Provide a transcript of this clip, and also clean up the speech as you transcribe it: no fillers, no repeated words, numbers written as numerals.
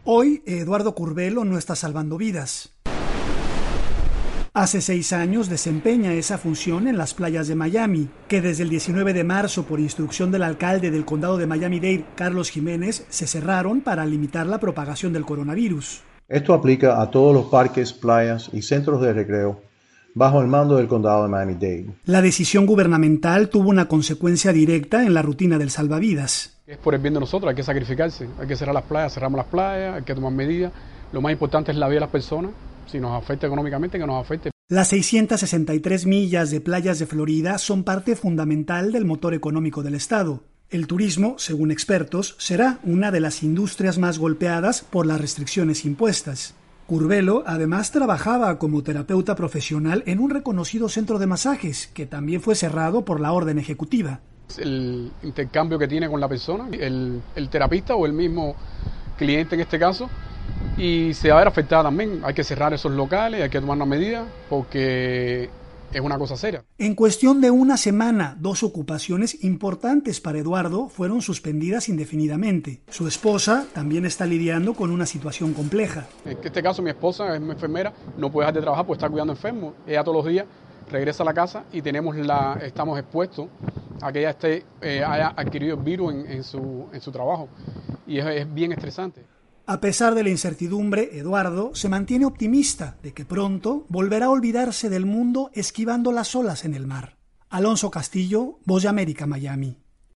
Hoy, Eduardo Curbelo no está salvando vidas. Hace 6 años desempeña esa función en las playas de Miami, que desde el 19 de marzo, por instrucción del alcalde del condado de Miami-Dade, Carlos Jiménez, se cerraron para limitar la propagación del coronavirus. Esto aplica a todos los parques, playas y centros de recreo bajo el mando del condado de Miami-Dade. La decisión gubernamental tuvo una consecuencia directa en la rutina del salvavidas. Es por el bien de nosotros, hay que sacrificarse, hay que cerrar las playas, cerramos las playas, hay que tomar medidas. Lo más importante es la vida de las personas. Si nos afecta económicamente, que nos afecte. Las 663 millas de playas de Florida son parte fundamental del motor económico del estado. El turismo, según expertos, será una de las industrias más golpeadas por las restricciones impuestas. Curbelo además trabajaba como terapeuta profesional en un reconocido centro de masajes, que también fue cerrado por la orden ejecutiva. El intercambio que tiene con la persona, el terapista o el mismo cliente en este caso, y se va a ver afectada también. Hay que cerrar esos locales, hay que tomar una medida porque es una cosa seria. En cuestión de una semana, 2 ocupaciones importantes para Eduardo fueron suspendidas indefinidamente. Su esposa también está lidiando con una situación compleja. En este caso mi esposa es enfermera, no puede dejar de trabajar porque está cuidando enfermos. Ella todos los días regresa a la casa y estamos expuestos a que ella haya adquirido el virus en su trabajo. Y es bien estresante. A pesar de la incertidumbre, Eduardo se mantiene optimista de que pronto volverá a olvidarse del mundo esquivando las olas en el mar. Alonso Castillo, Voz de América, Miami.